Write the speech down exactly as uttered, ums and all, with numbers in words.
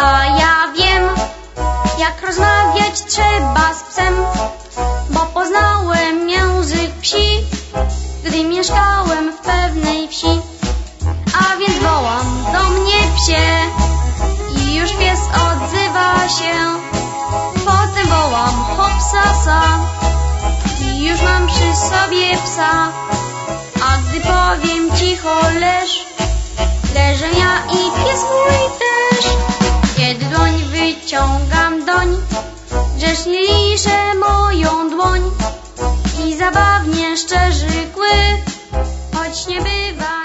A ja wiem, jak rozmawiać trzeba z psem, bo poznałem język psi, gdy mieszkałem w pewnej wsi. A więc wołam do mnie psie i już pies odzywa się. Potem wołam hopsasa i już mam przy sobie psa. A gdy powiem cicho leż, leżę ja i pies mój też. Kiedy dłoń wyciągam doń, grzecznie liszę moją dłoń i zabawnie szczerzy kły, choć nie bywa